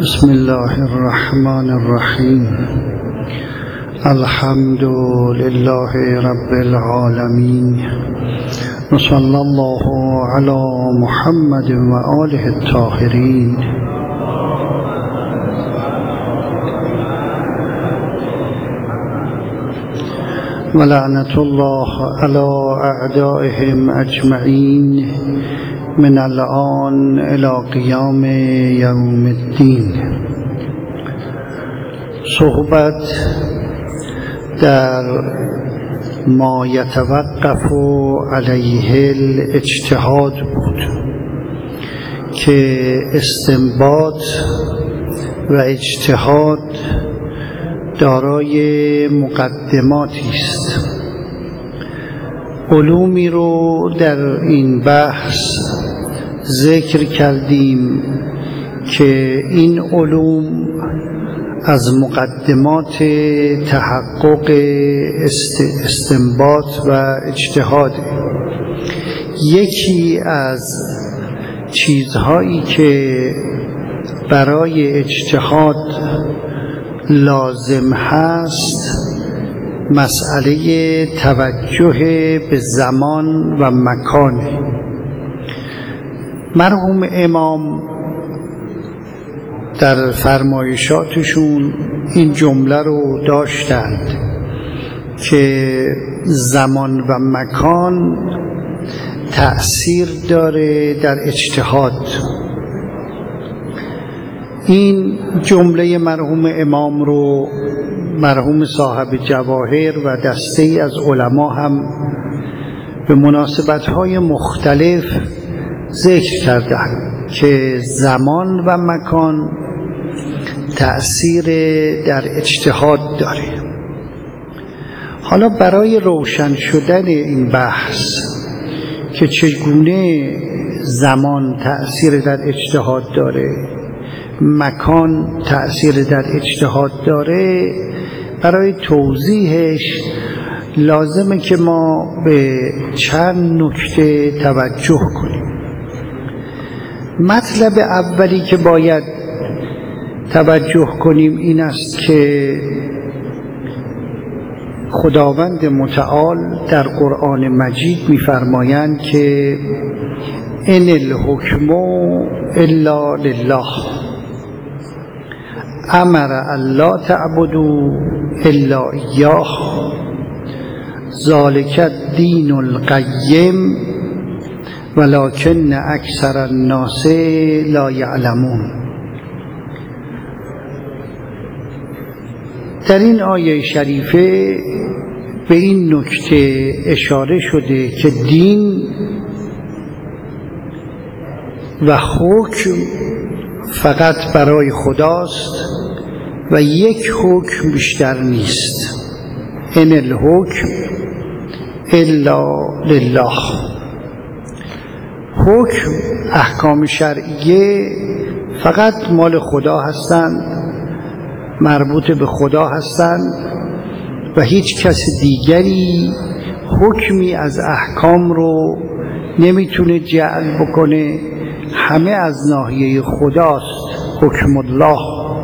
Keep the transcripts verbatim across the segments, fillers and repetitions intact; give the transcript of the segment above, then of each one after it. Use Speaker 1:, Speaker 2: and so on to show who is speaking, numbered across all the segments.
Speaker 1: بسم الله الرحمن الرحیم. الحمد لله رب العالمین و صلی الله علی محمد و آله الطاهرین. و لعنت الله علی اعدائهم اجمعین من الآن الی قیام یوم الدین. صحبت در ما یتوقف علیه الاجتهاد بود که استنباط و اجتهاد دارای مقدماتی است. علومی رو در این بحث ذکر کردیم که این علوم از مقدمات تحقق استنباط و اجتهاد. یکی از چیزهایی که برای اجتهاد لازم هست مسئله توجه به زمان و مکان. مرحوم امام در فرمایشاتشون این جمله رو داشتند که زمان و مکان تأثیر داره در اجتهاد. این جمله مرحوم امام رو مرحوم صاحب جواهر و دسته‌ای از علما هم به مناسبت‌های مختلف ذکر کردند که زمان و مکان تأثیر در اجتهاد داره. حالا برای روشن شدن این بحث که چگونه زمان تأثیر در اجتهاد داره، مکان تأثیر در اجتهاد داره، برای توضیحش لازمه که ما به چند نکته توجه کنیم. مطلب اولی که باید توجه کنیم این است که خداوند متعال در قرآن مجید می‌فرمایند که ان الحکم الا لله امر الا تعبدوا الا ایاه ذلک الدین القیم ولکن اکثر الناس لا یعلمون. در این آیه شریفه به این نکته اشاره شده که دین و حکم فقط برای خداست و یک حکم بیشتر نیست. ان الحکم الا لله. حکم، احکام شرعیه فقط مال خدا هستند، مربوط به خدا هستند و هیچ کس دیگری حکمی از احکام رو نمیتونه جعل بکنه. همه از ناحیه خداست، حکم الله.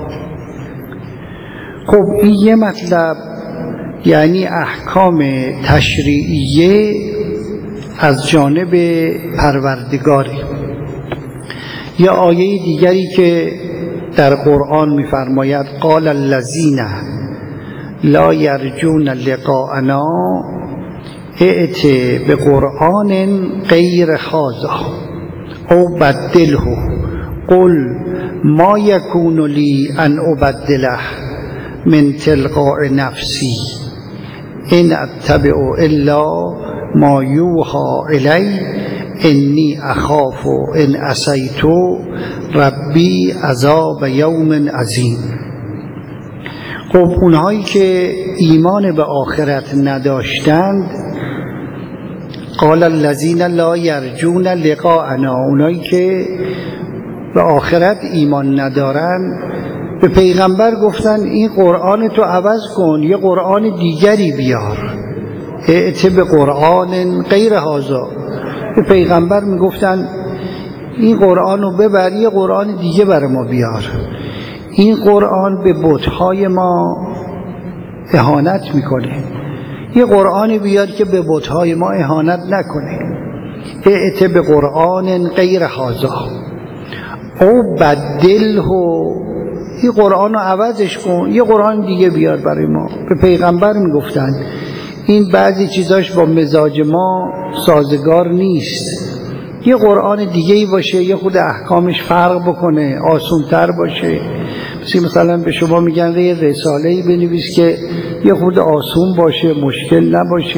Speaker 1: خب این یه مطلب، یعنی احکام تشریعیه از جانب پروردگاری. یه آیه دیگری که در قرآن می‌فرماید قال الذین لا یرجون لقاءنا ائت بقرآن غیر هذا او بدله قل ما یکون لی ان ابدله من تلقاء نفسی ان اتبع الا ما یوحى الی انی اخاف ان عصیت ربی عذاب یوم عظیم. خب اونهایی که ایمان به آخرت نداشتند، قال الذین لا یرجون لقاءنا، اونایی که به آخرت ایمان ندارن به پیغمبر گفتن این قرآن تو عوض کن، یه قرآن دیگری بیار، ائت به قرآن غیر هذا. به پیغمبر میگفتن این قرآن رو ببر، یه قرآن دیگه برای ما بیار. این قرآن به بت‌های ما اهانت میکنه. یه قرآنی بیاد که به بت‌های ما اهانت نکنه. ائت به قرآن غیر هذا او بدله، یه قرآن رو عوضش کن، یه قرآن دیگه بیار برای ما. به پیغمبر میگفتن این بعضی چیزاش با مزاج ما سازگار نیست، یه قرآن دیگه ای باشه، یه خود احکامش فرق بکنه، آسونتر باشه. مثلا به شما میگن یه رساله‌ای بنویس که یه خود آسون باشه، مشکل نباشه.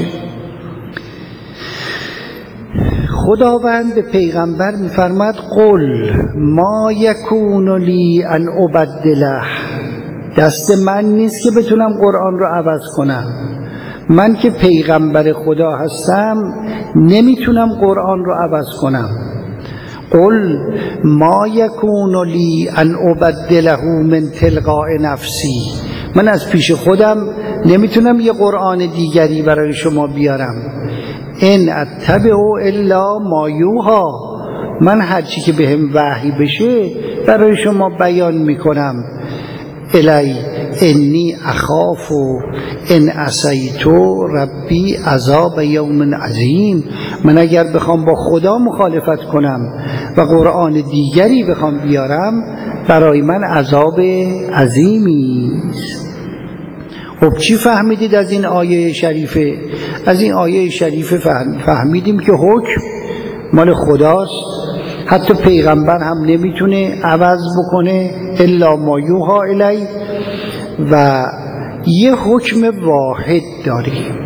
Speaker 1: خداوند به پیغمبر میفرماد قل ما یکون لی ان ابدله، دست من نیست که بتونم قرآن رو عوض کنم. من که پیغمبر خدا هستم نمیتونم قرآن رو عوض کنم. قل ما یکون لی ان ابدله من تلقاء نفسی، من از پیش خودم نمیتونم یه قرآن دیگری برای شما بیارم. ان اتبع الا ما یوحی، من هرچی که بهم وحی بشه برای شما بیان میکنم. الی انی اخاف ان عصیت ربی عذاب یوم عظیم، من اگر بخوام با خدا مخالفت کنم و قرآن دیگری بخوام بیارم برای من عذاب عظیمی است. خب چی فهمیدید از این آیه شریفه؟ از این آیه شریفه فهمیدیم که حکم مال خداست، حتی پیغمبر هم نمیتونه عوض بکنه الا ما یوحی الی، و یه حکم واحد داریم.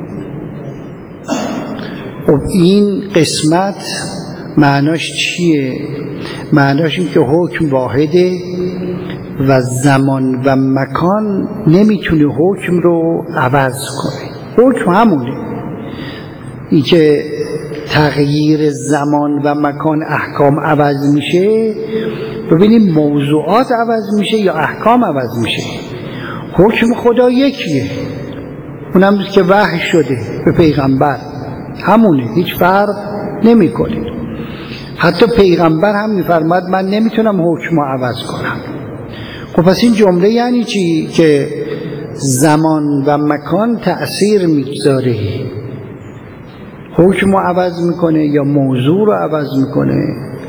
Speaker 1: خب این قسمت معناش چیه؟ معناش این که حکم واحده و زمان و مکان نمیتونه حکم رو عوض کنه. حکم همونه، این که تغییر زمان و مکان احکام عوض میشه. ببینیم موضوعات عوض میشه یا احکام عوض میشه. حکم خدا یکیه، اونم که وحی شده به پیغمبر، همونه، هیچ فرق نمیکنه. حتی پیغمبر هم میفرماد من نمیتونم حکم رو عوض کنم. خب پس این جمله یعنی چی؟ که زمان و مکان تأثیر میگذاره، حکم رو عوض میکنه یا موضوع رو عوض میکنه.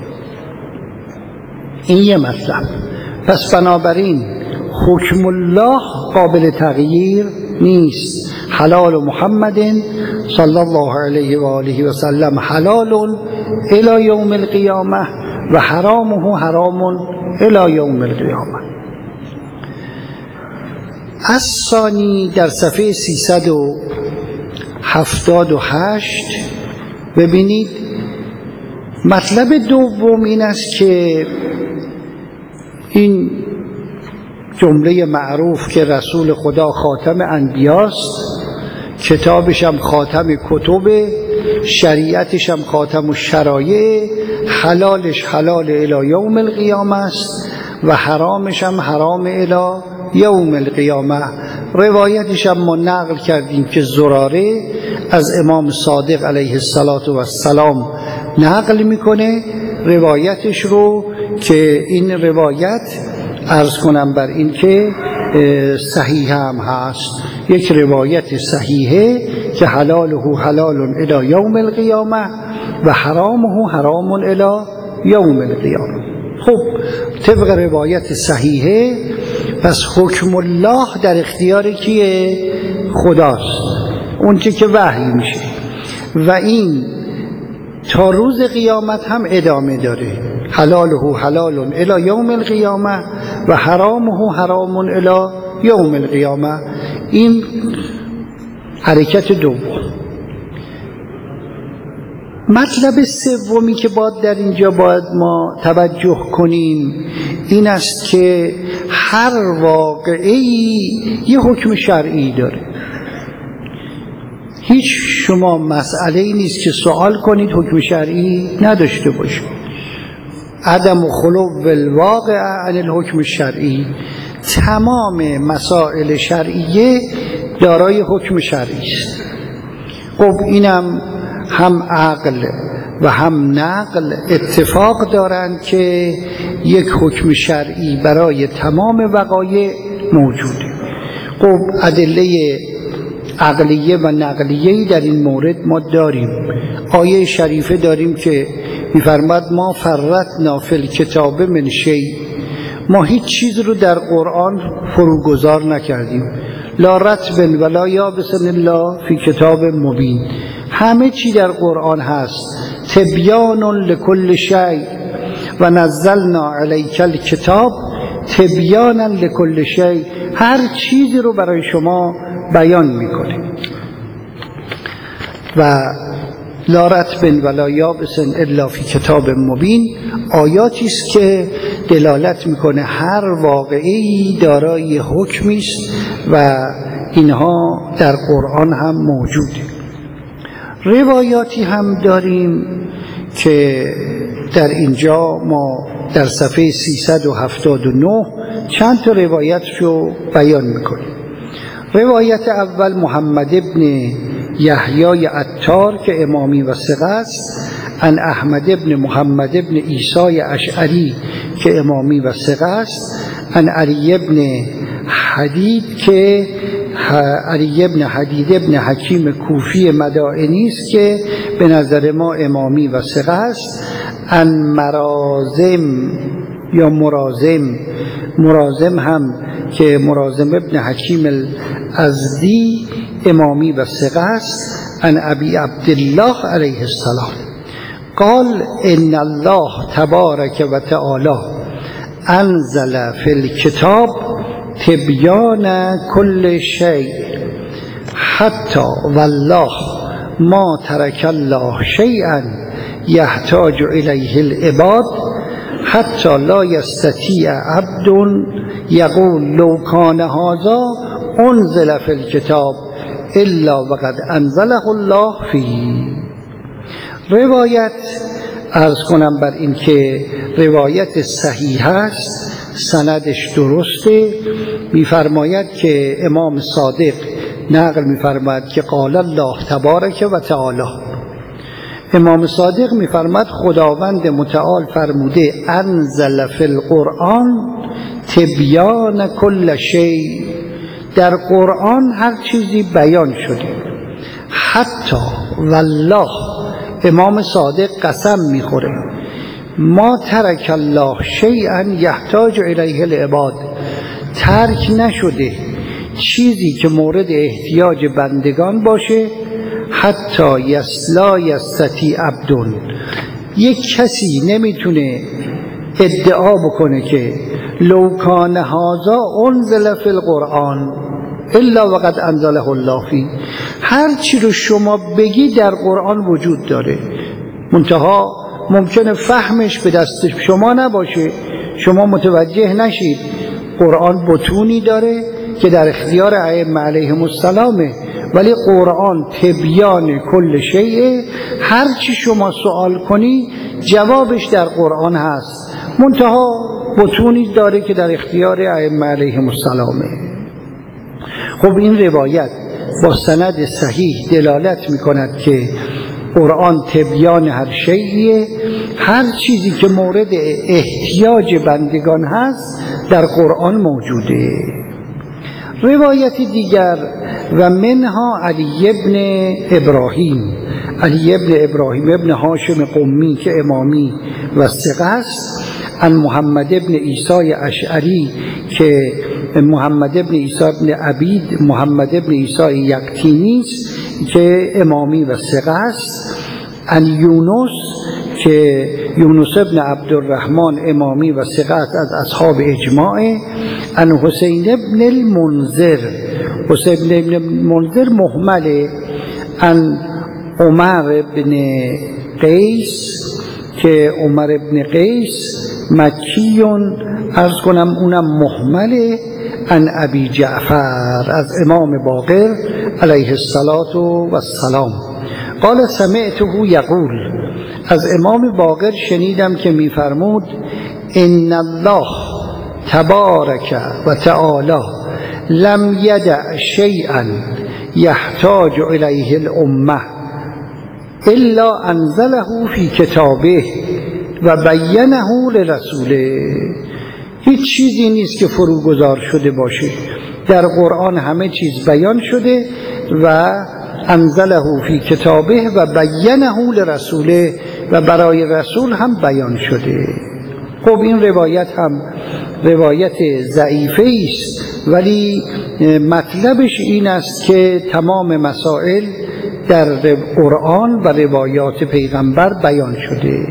Speaker 1: این یه مطلب. پس بنابراین حکم الله قابل تغییر نیست. حلال محمد صلی الله علیه و آله و سلم حلال الی یوم القیامه و حرامه حرام الی یوم القیامه. از ثانی در صفحه سیصد و هفتاد و هشت ببینید مطلب دوم این است که این جمله معروف که رسول خدا خاتم انبیاست، کتابش هم خاتم کتب، شریعتش هم خاتم الشرایع، حلالش حلال الی یوم القیامه است و حرامش هم حرام الی یوم القیامه. روایتش هم ما نقل کردیم که زراره از امام صادق علیه السلام نقل میکنه روایتش رو، که این روایت عرض کنم بر این که صحیح هم هست، یک روایت صحیحه که حلاله حلال الی یوم القیامه و حرامه حرام الی یوم القیامه. خب طبق روایت صحیحه پس حکم الله در اختیار کیه؟ خداست، اون چه که وحی میشه و این تا روز قیامت هم ادامه داره. حلاله حلال الی یوم القیامه و حرامه حرام الی یوم القیامه. این حرکت دوم. مطلب سومی که باید در اینجا باید ما توجه کنیم این است که هر واقعی یه حکم شرعی داره. هیچ شما مسئله‌ای نیست که سوال کنید حکم شرعی نداشته باشه. عدم خلو الواقع عن الحکم الشرعی، تمام مسائل شرعیه دارای حکم شرعی است. خب اینم هم عقل و هم نقل اتفاق دارند که یک حکم شرعی برای تمام وقایع موجوده. خب ادله عقلیه و نقلیه در این مورد ما داریم. آیه شریفه داریم که می‌فرماد ما فرطنا فی الکتاب من شیء، ما هیچ چیز رو در قرآن فروگذار نکردیم. لا رطب ولا یابس الا فی کتاب مبین، همه چی در قرآن هست. تبیان لکل شیء و نزلنا علیک الکتاب تبیانا لکل شیء، هر چیزی رو برای شما بیان میکنه. و لا رطب ولا یابس الا فی کتاب مبین آیاتی است که دلالت میکنه هر واقعی دارای حکمی است و اینها در قرآن هم موجوده. روایاتی هم داریم که در اینجا ما در صفحه سیصد و هفتاد و نه چند تا روایت رو بیان میکنیم. روایت اول محمد ابن یحیی عطار که امامی و ثقه است، عن احمد ابن محمد ابن عیسی اشعری که امامی و ثقه است، عن علی ابن حدید که علی ابن حدید ابن حکیم کوفی مدائنی است که به نظر ما امامی و ثقه است، عن مرازم یا مرازم مرازم هم که مرازم ابن حکیم الازدی امامی و ثقه است، عن ابی عبدالله علیه السلام قال ان الله تبارک و تعالی انزل فی الکتاب تبیان کل شیء حتی والله ما ترک الله شیئا یحتاج الیه العباد حتی لا یستطیع عبد یقول لو کان هذا انزل فی الکتاب الا وقد انزله الله فیه. روایت عرض کنم بر این که روایت صحیح است، سندش درسته. میفرماید که امام صادق نقل میفرماید که قال الله تبارک و تعالی، امام صادق میفرماید خداوند متعال فرموده انزل فی القرآن تبیان کل شیء، در قرآن هر چیزی بیان شده. حتی والله امام صادق قسم میخوره ما ترک الله شیئا یحتاج الیه العباد، ترک نشده چیزی که مورد احتیاج بندگان باشه. حتی یسلا یستطیع عبدون، یک کسی نمیتونه ادعا بکنه که لو کان هذا انزل فی القرآن الا وقد انزله الله فی، هر چی رو شما بگی در قرآن وجود داره، منتها ممکنه فهمش به دست شما نباشه، شما متوجه نشید. قرآن بطونی داره که در اختیار ائمه علیهم السلامه، ولی قرآن تبیان کل شیء، هر چی شما سوال کنی جوابش در قرآن هست، منتها بطونی داره که در اختیار ائمه علیهم السلامه. خب این روایت با سند صحیح دلالت میکند که قرآن تبیان هر شیء، هر چیزی که مورد احتیاج بندگان هست در قرآن موجوده. روایت دیگر و منها علی ابن ابراهیم، علی ابن ابراهیم ابن هاشم قمی که امامی و ثقه است، عن محمد ابن عیسی اشعری که محمد ابن عیسی ابن عبید محمد ابن عیسی یقطینی که امامی و ثقه است، عن یونس که یونس ابن عبدالرحمن امامی و ثقه است از اصحاب اجماع، عن حسین ابن المنذر، حسین ابن المنذر مهمله، عن عمر ابن قیس که عمر ابن قیس مکیون عرض کنم اونم مهمله، عن ابی جعفر از امام باقر علیه السلام قال سمعته یقول، از امام باقر شنیدم که میفرمود ان الله تبارک و تعالی لم یدع شیئا یحتاج الیه الامه الا انزله فی کتابه و بینه لرسوله. هیچ چیزی نیست که فروگذار شده باشه، در قرآن همه چیز بیان شده و انزله فی کتابه و بینه لرسوله و برای رسول هم بیان شده. خب این روایت هم روایت ضعیفه است، ولی مطلبش این است که تمام مسائل در قرآن و روایات پیغمبر بیان شده.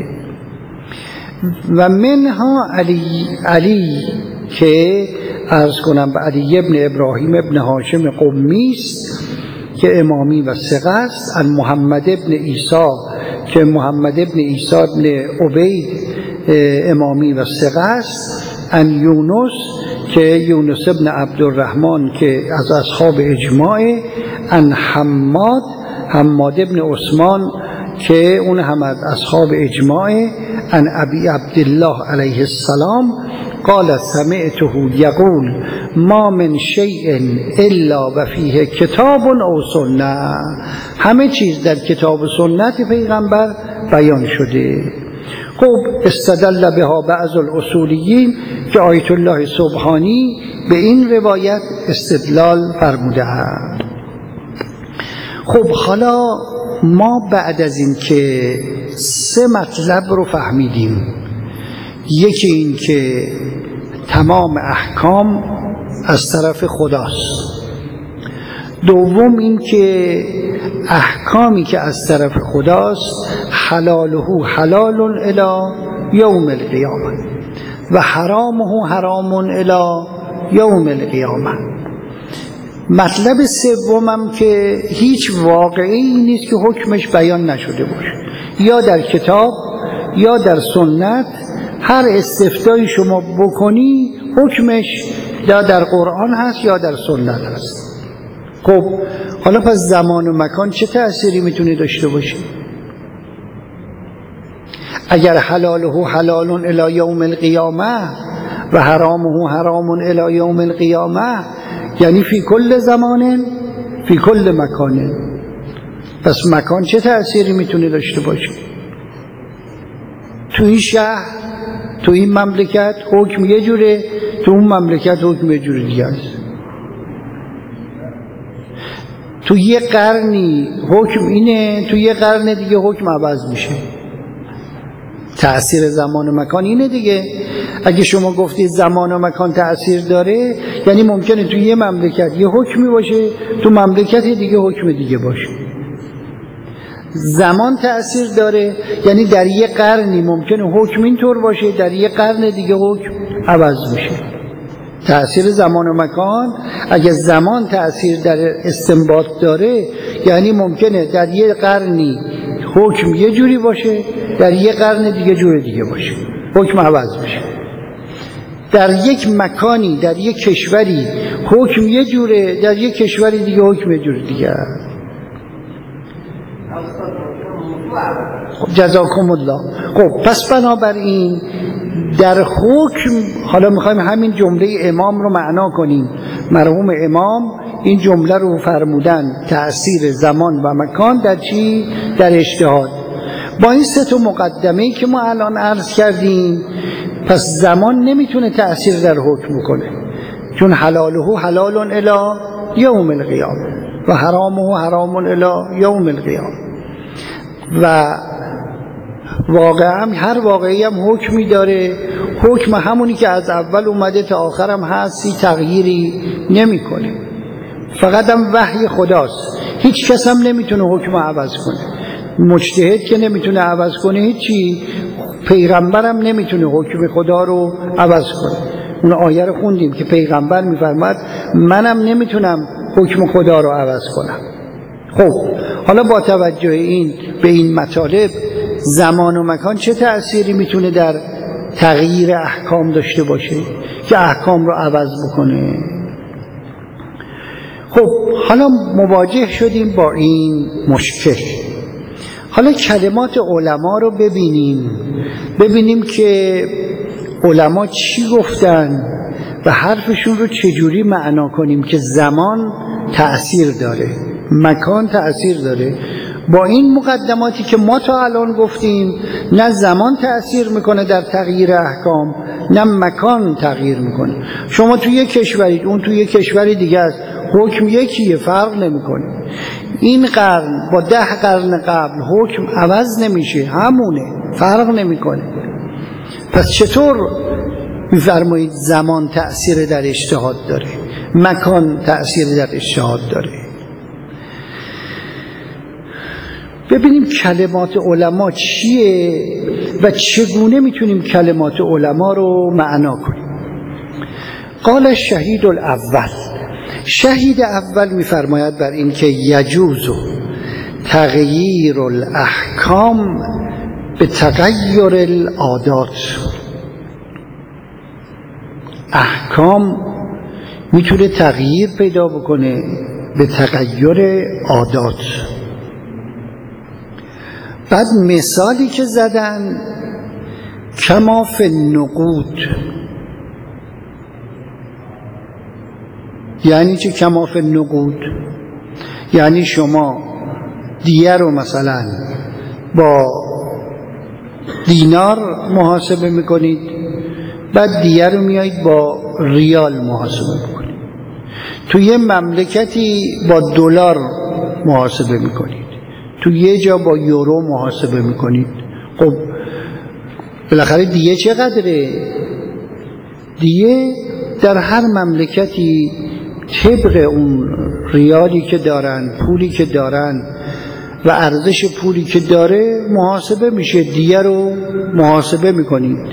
Speaker 1: و منها علی علی که عرض کنم به علی ابن ابراهیم ابن هاشم قمی است که امامی و ثقه است، ان محمد ابن عیسی که محمد ابن عیسی ابن عبید امامی و ثقه است، ان یونس که یونس ابن عبدالرحمن که از اصحاب اجماع، ان حماد حماد ابن عثمان که اون هم از اصحاب اجماع، ان ابی عبدالله علیه السلام قال سمعته یقول ما من شیء الا و فیه کتاب او سنه. همه چیز در کتاب و سنت پیغمبر بیان شده. خب استدل بها بعض الاصولیین که آیت الله سبحانی به این روایت استدلال فرموده است. خب حالا ما بعد از این که سه مطلب رو فهمیدیم، یکی این که تمام احکام از طرف خداست، دوم این که احکامی که از طرف خداست حلاله حلال الی یوم القیامه و حرامه حرام الی یوم القیامه. مطلب سومم که هیچ واقعی نیست که حکمش بیان نشده باشه، یا در کتاب یا در سنت هر استفتایی شما بکنی حکمش یا در قرآن هست یا در سنت هست. خب حالا پس زمان و مکان چه تأثیری میتونه داشته باشه؟ اگر حلاله حلال الی یوم القیامه و حرامه حرام الی یوم القیامه، یعنی فی کل زمان فی کل مکان، پس مکان چه تأثیری میتونه داشته باشه؟ تو این شهر تو این مملکت حکم یه جوره، تو اون مملکت حکم یه جوره دیگه است. تو یه قرنی حکم اینه، تو یه قرن دیگه حکم عوض میشه. تأثیر زمان و مکان اینه دیگه. اگه شما گفتید زمان و مکان تأثیر داره، یعنی ممکنه تو یه مملکت یه حکمی باشه، تو مملکت دیگه حکم دیگه باشه. زمان تأثیر داره، یعنی در یه قرنی ممکنه حکم اینطور باشه، در یه قرن دیگه حکم عوض میشه. تأثیر زمان و مکان، اگه زمان تأثیر در استنباط داره، یعنی ممکنه در یه قرنی حکم یه جوری باشه، در یه قرن دیگه جور دیگه باشه، حکم عوض میشه. در یک مکانی در یک کشوری حکم یه جوره، در یک کشوری دیگه حکم یه جور دیگه. جزاکم الله. خب پس بنابراین در حکم، حالا میخوایم همین جمله امام رو معنا کنیم. مرحوم امام این جمله رو فرمودن تأثیر زمان و مکان در چی؟ در اجتهاد. با این سه تا مقدمه‌ای که ما الان عرض کردیم، پس زمان نمیتونه تأثیر در حکم کنه، چون حلاله حلال الی یوم القیامه و حرامه حرام الی یوم القیامه. و واقعا هر واقعی هم حکمی داره، حکم همونی که از اول اومده تا آخر هم هستی، تغییری نمیکنه، فقط هم وحی خداست. هیچ کس هم نمیتونه حکم عوض کنه، مجتهد که نمیتونه عوض کنه هیچی، پیغمبرم نمیتونه حکم خدا رو عوض کنه. اون آیه رو خوندیم که پیغمبر میفرماد منم نمیتونم حکم خدا رو عوض کنم. خب حالا با توجه این به این مطالب، زمان و مکان چه تأثیری میتونه در تغییر احکام داشته باشه که احکام رو عوض بکنه؟ خب حالا مواجه شدیم با این مشکل. حالا کلمات علما رو ببینیم، ببینیم که علما چی گفتن و حرفشون رو چجوری معنا کنیم که زمان تأثیر داره، مکان تأثیر داره. با این مقدماتی که ما تا الان گفتیم، نه زمان تأثیر میکنه در تغییر احکام، نه مکان تغییر میکنه. شما توی یک کشورید، اون توی یک کشوری دیگه است، حکم یکیه، فرق نمیکنه. این قرن با ده قرن قبل حکم عوض نمیشه، همونه، فرق نمیکنه. پس چطور میفرمایید زمان تأثیر در اجتهاد داره، مکان تأثیر در اجتهاد داره؟ ببینیم کلمات علما چیه و چگونه میتونیم کلمات علما رو معنا کنیم. قال الشهید الاول، شهید اول میفرماید بر این که یجوز تغییر الاحکام به تغییر العادات. احکام میتونه تغییر پیدا بکنه به تغییر عادات. بعد مثالی که زدن کما فی النقود، یعنی چه کما فی النقود؟ یعنی شما دیه رو مثلا با دینار محاسبه میکنید، بعد دیه رو میایید با ریال محاسبه میکنید. تو یه مملکتی با دلار محاسبه میکنید، تو یه جا با یورو محاسبه میکنید. خب بالاخره دیه چقدره؟ دیه در هر مملکتی طبق اون ریالی که دارن، پولی که دارن و ارزش پولی که داره محاسبه میشه، دیه رو محاسبه میکنید.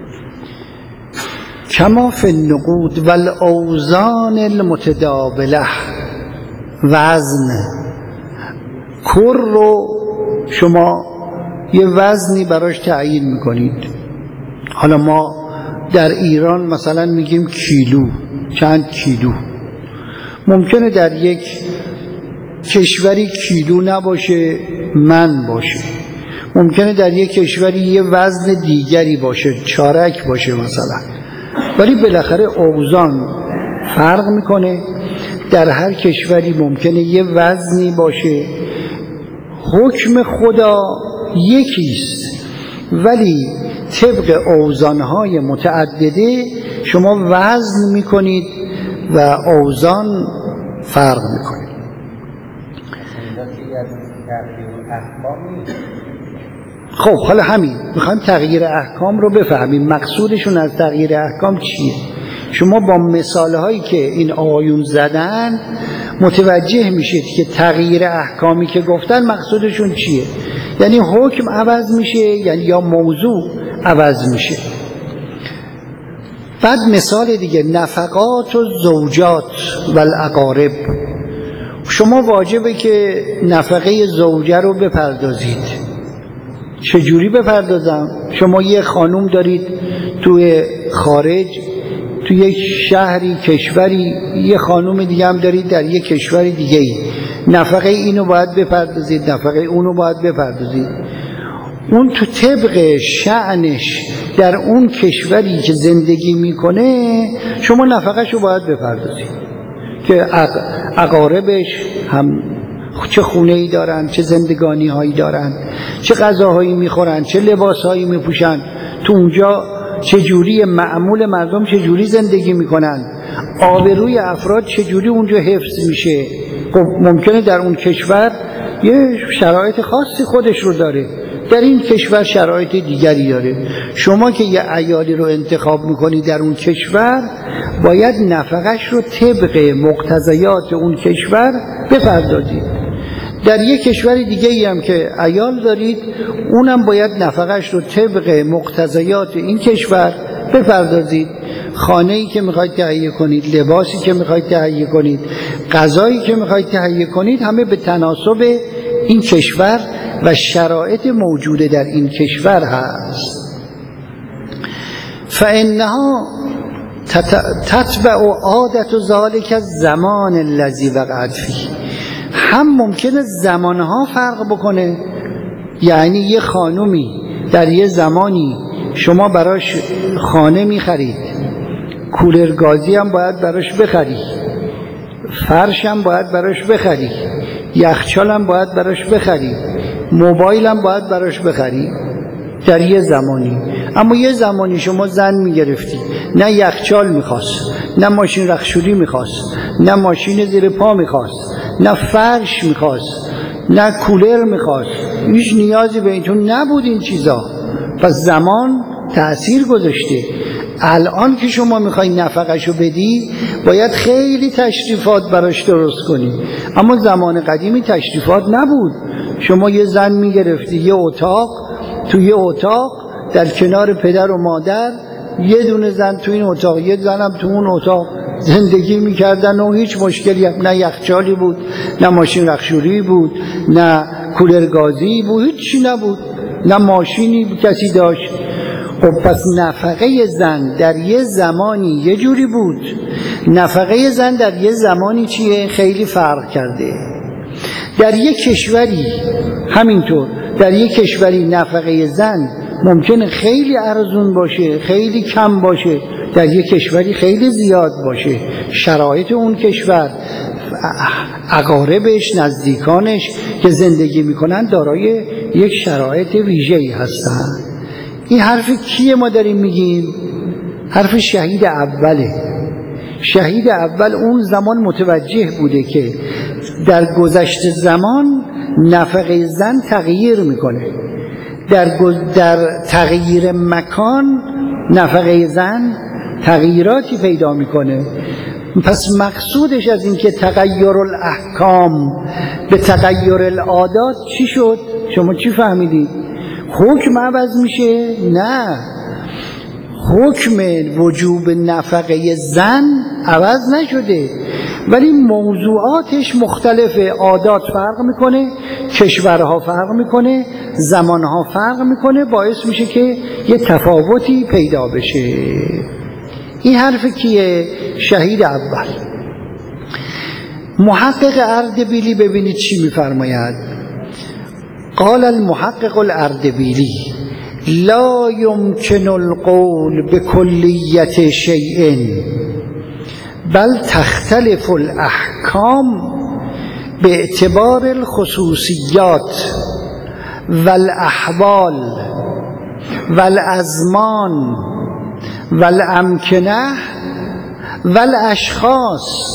Speaker 1: کما فی النقود والاوزان المتداوله، وزن کر رو شما یه وزنی براش تعیین میکنید. حالا ما در ایران مثلا میگیم کیلو، چند کیلو. ممکنه در یک کشوری کیلو نباشه، من باشه. ممکنه در یک کشوری یه وزن دیگری باشه، چارک باشه مثلا. ولی بالاخره اوزان فرق میکنه. در هر کشوری ممکنه یه وزنی باشه. حکم خدا یکیست، ولی طبق اوزانهای متعدده شما وزن میکنید و اوزان فرق میکنید. خب حالا همین میخوایم تغییر احکام رو بفهمیم، مقصودشون از تغییر احکام چیه. شما با مثال هایی که این آیون زدن متوجه میشید که تغییر احکامی که گفتن مقصودشون چیه. یعنی حکم عوض میشه، یعنی یا موضوع عوض میشه. بعد مثال دیگه، نفقات و زوجات و الاقارب. شما واجبه که نفقه زوجه رو بپردازید. چجوری بپردازم؟ شما یه خانوم دارید توی خارج، توی یک شهری، کشوری، یه خانوم دیگه هم دارید در یک کشور دیگه ای. نفقه اینو باید بپردازید، نفقه اونو باید بپردازید. اون تو طبق شأنش در اون کشوری که زندگی میکنه شما نفقهشو باید بپردازید که اقاربش هم چه خونه ای دارن، چه زندگانی هایی دارن، چه غذاهایی میخورن، چه لباسهایی میپوشن، تو اونجا چجوری معمول مردم چجوری زندگی میکنن، آبروی افراد چجوری اونجا حفظ میشه. خب ممکنه در اون کشور یه شرایط خاصی خودش رو داره، در این کشور شرایط دیگری داره. شما که یه عیالی رو انتخاب میکنی در اون کشور، باید نفقش رو طبق مقتضیات اون کشور بپردازید. در یک کشور دیگه ای هم که عیال دارید، اونم باید نفقش رو طبق مقتضیات این کشور بپردازید. خانه‌ای که میخواید تهیه کنید، لباسی که میخواید تهیه کنید، غذایی که میخواید تهیه کنید، همه به تناسب این کشور و شرایط موجوده در این کشور هست. فإنها تتبع عادت ذلك الزمان الذي وقعت فيه. هم ممکنه زمانها فرق بکنه، یعنی یه خانومی در یه زمانی شما براش خانه میخرید، کولر گازی هم باید براش بخرید، فرش هم باید براش بخرید، یخچال هم باید براش بخرید. موبایل هم باید براش بخری در یه زمانی. اما یه زمانی شما زن میگرفتی، نه یخچال میخواست، نه ماشین رخشوری میخواست، نه ماشین زیر پا میخواست، نه فرش میخواست، نه کولر میخواست، هیچ نیازی به اینتون نبود این چیزا. پس زمان تأثیر گذاشته. الان که شما میخوای نفقشو بدی باید خیلی تشریفات براش درست کنی، اما زمان قدیمی تشریفات نبود. شما یه زن میگرفتی، یه اتاق، تو یه اتاق در کنار پدر و مادر، یه دونه زن تو این اتاق، یه زنم تو اون اتاق زندگی میکردن و هیچ مشکلی هم. نه یخچالی بود، نه ماشین رخشوری بود، نه کولر گازی بود، هیچی نبود، نه ماشینی کسی داشت. خب پس نفقه زن در یه زمانی یه جوری بود، نفقه زن در یه زمانی چیه؟ خیلی فرق کرده. در یه کشوری همینطور، در یه کشوری نفقه زن ممکنه خیلی ارزون باشه، خیلی کم باشه، در یه کشوری خیلی زیاد باشه. شرایط اون کشور، اقاربش، نزدیکانش که زندگی میکنن دارای یک شرایط ویژه‌ای هستن. این حرف کیه ما داریم میگیم؟ حرف شهید اوله. شهید اول اون زمان متوجه بوده که در گذشت زمان نفقه زن تغییر میکنه، در, در تغییر مکان نفقه زن تغییراتی پیدا میکنه. پس مقصودش از این که تغییر الاحکام به تغییر العادات چی شد؟ شما چی فهمیدید؟ حکم عوض میشه؟ نه، حکم وجوب نفقه زن عوض نشده، ولی موضوعاتش مختلفه. عادات فرق میکنه، کشورها فرق میکنه، زمانها فرق میکنه، باعث میشه که یه تفاوتی پیدا بشه. این حرف کیه؟ شهید اول. محقق اردبیلی ببینید چی میفرماید. قال المحقق الاردبیلی لا يمكن القول بكلية شيء بل تختلف الأحكام باعتبار الخصوصيات والأحوال والأزمان والأمكنة والأشخاص.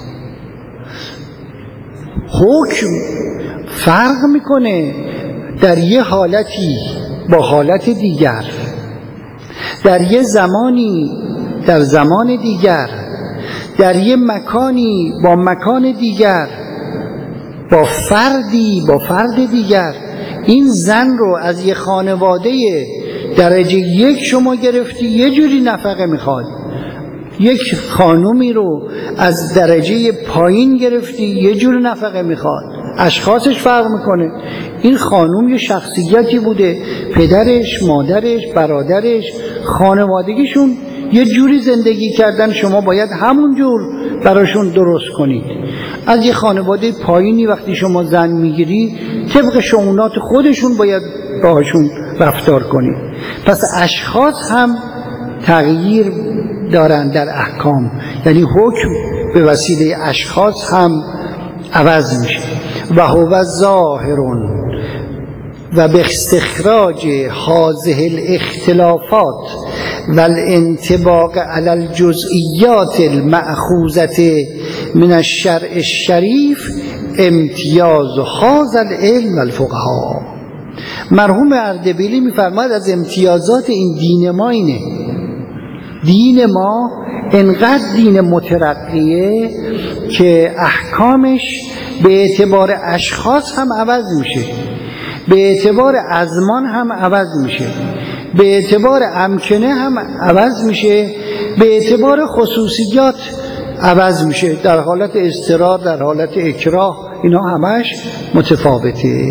Speaker 1: حکم فرق میکنه در یه حالتی با حالت دیگر، در یه زمانی در زمان دیگر، در یه مکانی با مکان دیگر، با فردی با فرد دیگر. این زن رو از یه خانواده درجه یک شما گرفتی، یه جوری نفقه میخواد. یک خانومی رو از درجه پایین گرفتی، یه جور نفقه میخواد. اشخاصش فرق میکنه. این خانوم یه شخصیتی بوده، پدرش، مادرش، برادرش، خانوادگیشون یه جوری زندگی کردن، شما باید همون جور براشون درست کنید. از یه خانواده پایینی وقتی شما زن میگیری، طبق شؤونات خودشون باید باهاشون رفتار کنید. پس اشخاص هم تغییر دارن در احکام، یعنی حکم به وسیله اشخاص هم عوض میشه. و هو ظاهر و به استخراج هذه الاختلافات و الانطباق علی الجزئیات المأخوذة من الشرع الشریف امتیاز هذا العلم والفقهاء. مرحوم اردبیلی میفرماید از امتیازات این دین ما اینه. دین ما انقدر دین مترقیه که احکامش به اعتبار اشخاص هم عوض میشه، به اعتبار ازمان هم عوض میشه، به اعتبار امکنه هم عوض میشه، به اعتبار خصوصیات عوض میشه. در حالت اضطرار، در حالت اکراه، اینا همش متفاوته.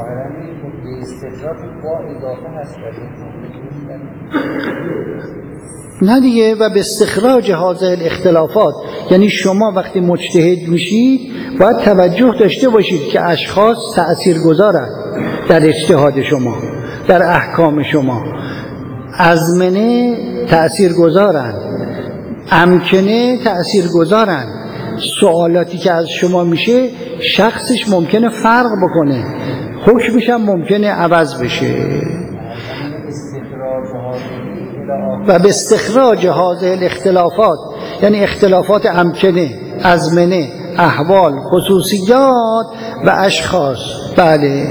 Speaker 1: نه دیگه. و به استخراج هذه الاختلافات، یعنی شما وقتی مجتهد میشید باید توجه داشته باشید که اشخاص تأثیر گذارن در اجتهاد شما، در احکام شما. ازمنه تأثیر گذارن، امکنه تأثیر گذارن. سوالاتی که از شما میشه شخصش ممکنه فرق بکنه، حکمش هم ممکنه عوض بشه. و به استخراج هذه الاختلافات، یعنی اختلافات امکنه، ازمنه، احوال، خصوصیات و اشخاص. بله،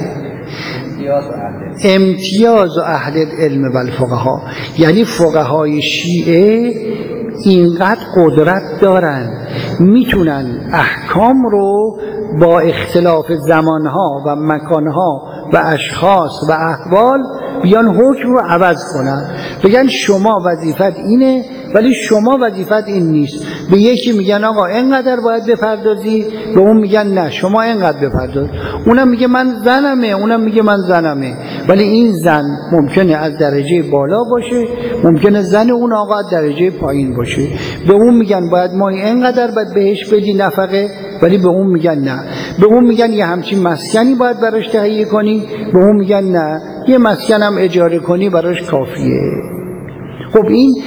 Speaker 1: امتیاز و اهل العلم و الفقها، یعنی فقهای شیعه اینقدر قدرت دارن میتونن احکام رو با اختلاف زمانها و مکانها و اشخاص و احوال بیان حکم رو عوض کنن. بگن شما وظیفت اینه ولی شما وظیفت این نیست. به یکی میگن آقا اینقدر باید بپردازی، به اون میگن نه شما اینقدر بپرداز. اونم میگه من زنمه، اونم میگه من زنمه، ولی این زن ممکنه از درجه بالا باشه، ممکنه زن اون آقا از درجه پایین باشه. به اون میگن باید ما اینقدر باید بهش بدی نفقه، ولی به اون میگن نه. به اون میگن یه همچین مسکنی باید براش تهیه کنی، به اون میگن نه یه مسکنم اجاره کنی براش کافیه. خب این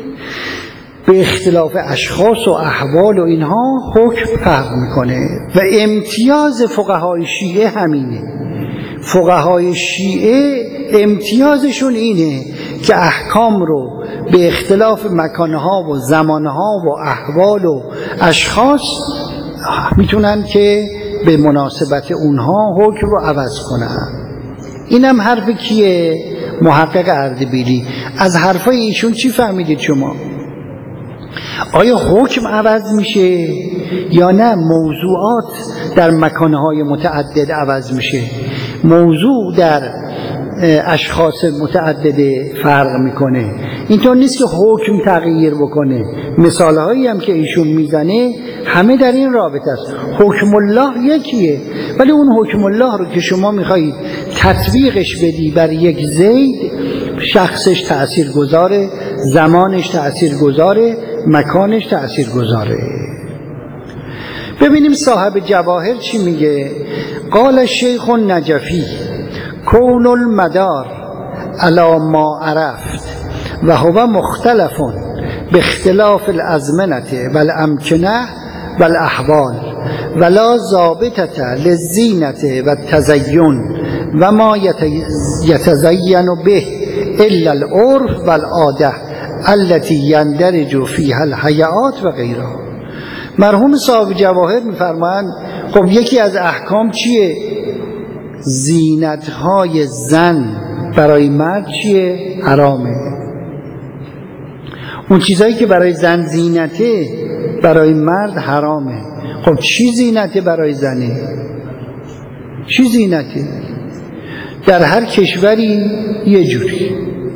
Speaker 1: به اختلاف اشخاص و احوال و اینها حکم فرق میکنه. و امتیاز فقهای شیعه همینه. فقهای شیعه امتیازشون اینه که احکام رو به اختلاف مکانها و زمانها و احوال و اشخاص میتونن که به مناسبت اونها حکم رو عوض کنن. اینم حرف کیه؟ محقق اردبیلی. از حرفای ایشون چی فهمیدید شما؟ آیا حکم عوض میشه یا نه موضوعات در مکانهای متعدد عوض میشه؟ موضوع در اشخاص متعدد فرق میکنه. اینطور نیست که حکم تغییر بکنه. مثال هایی هم که ایشون میزنه همه در این رابطه است. حکم الله یکیه، ولی اون حکم الله رو که شما میخواهید تطبیقش بدی بر یک زید، شخصش تأثیر گذاره، زمانش تأثیر گذاره، مکانش تأثیر گذاره. ببینیم صاحب جواهر چی میگه. قال الشیخ النجفی کون المدار علی ما عرفت و هو مختلف باختلاف الازمنه و الامکنه و الاحوال ولا ضابطه للزینه و التزین و ما یتزین به الا العرف و العاده التي یندرج فیها الحیات و غیرها. مرحوم صاحب جواهر میفرمایند خب یکی از احکام چیه؟ زینت‌های زن برای مرد چیه؟ حرامه. اون چیزایی که برای زن زینته برای مرد حرامه. خب چی زینته برای زنه؟ چی زینته؟ در هر کشوری یه جوری،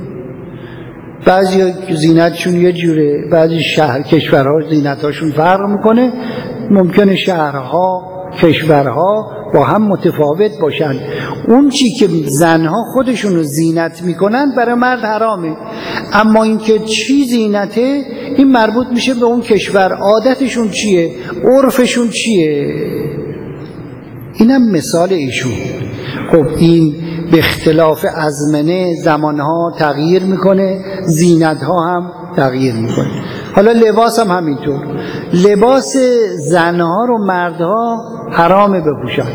Speaker 1: بعضی زینتشون یه جوره، بعضی شهر کشورها زینتاشون فرق میکنه. ممکنه شهرها کشورها با هم متفاوت باشن. اون چی که زنها خودشون رو زینت میکنن برای مرد حرامه. اما این که چی زینته این مربوط میشه به اون کشور، عادتشون چیه، عرفشون چیه. اینم مثال ایشون. خب این به اختلاف ازمنه زمانها تغییر میکنه، زینتها هم تغییر میکنه. حالا لباس هم همینطور. لباس زنها رو مردها حرامه بپوشن.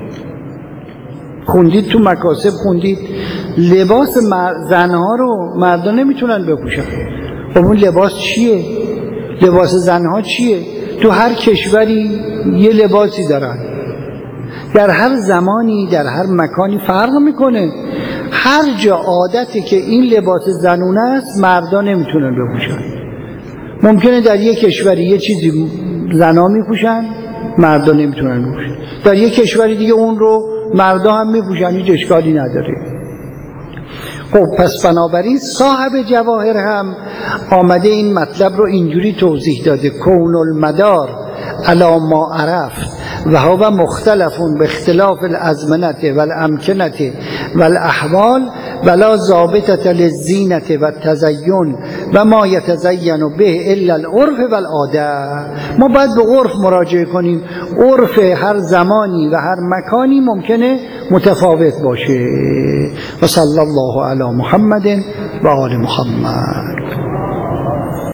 Speaker 1: خوندید تو مکاسب، خوندید لباس زنها رو مردها نمیتونن بپوشن. خب اون لباس چیه؟ لباس زنها چیه؟ تو هر کشوری یه لباسی دارن، در هر زمانی در هر مکانی فرق میکنه. هر جا عادته که این لباس زنونه است مردا نمیتونن بپوشن. ممکنه در یک کشوری یه چیزی زنا میپوشن مردا نمیتونن بپوشن، در یک کشوری دیگه اون رو مردا هم میپوشن، هیچ اشکالی نداره. خب پس بنابراین صاحب جواهر هم آمده این مطلب رو اینجوری توضیح داده. کون المدار علی ما عرفت و هو مختلف باختلاف الازمنه و الامکنه و الاحوال ولا ضابطه للزینه و التزین و ما یتزین به الا العرف و العاده. ما باید به عرف مراجعه کنیم. عرف هر زمانی و هر مکانی ممکنه متفاوت باشه. و صلی الله علی محمد و آل محمد.